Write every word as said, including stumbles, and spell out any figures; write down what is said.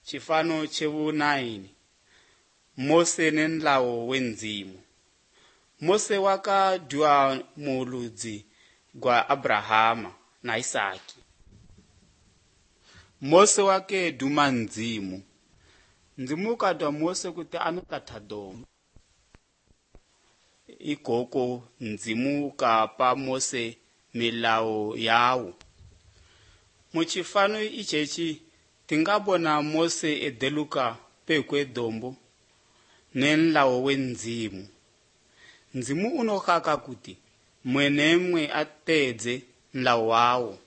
Chifano chevu naini. Mose nenlawo wenzimu. Mose wakadua muludzi gwa Abrahama na Isaki. Mose wake duma nzimu. Nzimu kadwa Mose kuti anokatadoma. Ikoko nzimu kapa Mose milawo yawo. Muchifano ichechi tingabona Mose edeluka pekwe dombo nenlawo wenzimu. Nzimu unokaka kuti mwenemwe atedze nlawo wawo.